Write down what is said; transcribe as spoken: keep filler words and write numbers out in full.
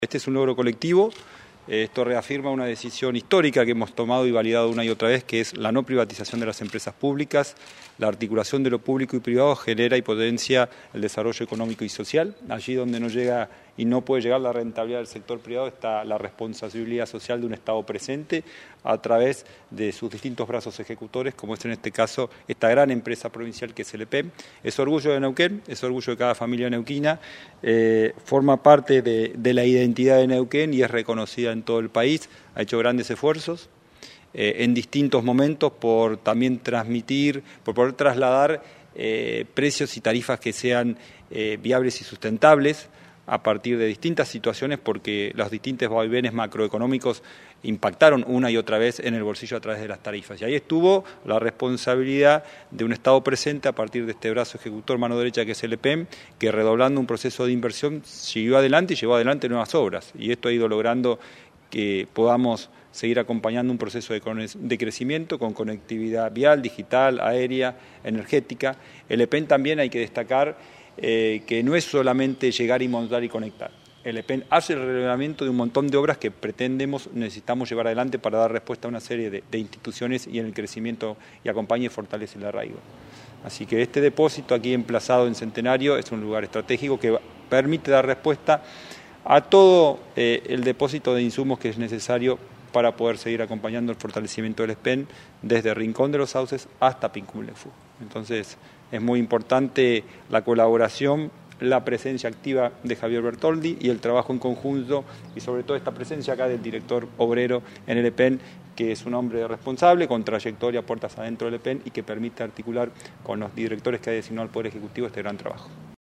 Este es un logro colectivo, esto reafirma una decisión histórica que hemos tomado y validado una y otra vez, que es la no privatización de las empresas públicas. La articulación de lo público y privado genera y potencia el desarrollo económico y social. Allí donde no llega y no puede llegar la rentabilidad del sector privado está la responsabilidad social de un Estado presente a través de sus distintos brazos ejecutores, como es en este caso esta gran empresa provincial que es el E P E M. Es orgullo de Neuquén, es orgullo de cada familia neuquina, eh, forma parte de, de la identidad de Neuquén y es reconocida en todo el país. Ha hecho grandes esfuerzos eh, en distintos momentos por también transmitir, por poder trasladar eh, precios y tarifas que sean eh, viables y sustentables a partir de distintas situaciones, porque los distintos vaivenes macroeconómicos impactaron una y otra vez en el bolsillo a través de las tarifas. Y ahí estuvo la responsabilidad de un Estado presente a partir de este brazo ejecutor mano derecha que es el E P E M, que redoblando un proceso de inversión siguió adelante y llevó adelante nuevas obras. Y esto ha ido logrando que podamos seguir acompañando un proceso de, de crecimiento con conectividad vial, digital, aérea, energética. El E P E M también hay que destacar eh, que no es solamente llegar y montar y conectar. El E P E M hace el relevamiento de un montón de obras que pretendemos, necesitamos llevar adelante para dar respuesta a una serie de, de instituciones y en el crecimiento y acompañe y fortalece el arraigo. Así que este depósito aquí emplazado en Centenario es un lugar estratégico que permite dar respuesta a todo eh, el depósito de insumos que es necesario para poder seguir acompañando el fortalecimiento del E P E M desde Rincón de los Sauces hasta Pincumlefú. Entonces es muy importante la colaboración, la presencia activa de Javier Bertoldi y el trabajo en conjunto y sobre todo esta presencia acá del director obrero en el E P E M, que es un hombre responsable, con trayectoria puertas adentro del E P E M y que permite articular con los directores que ha designado el Poder Ejecutivo este gran trabajo.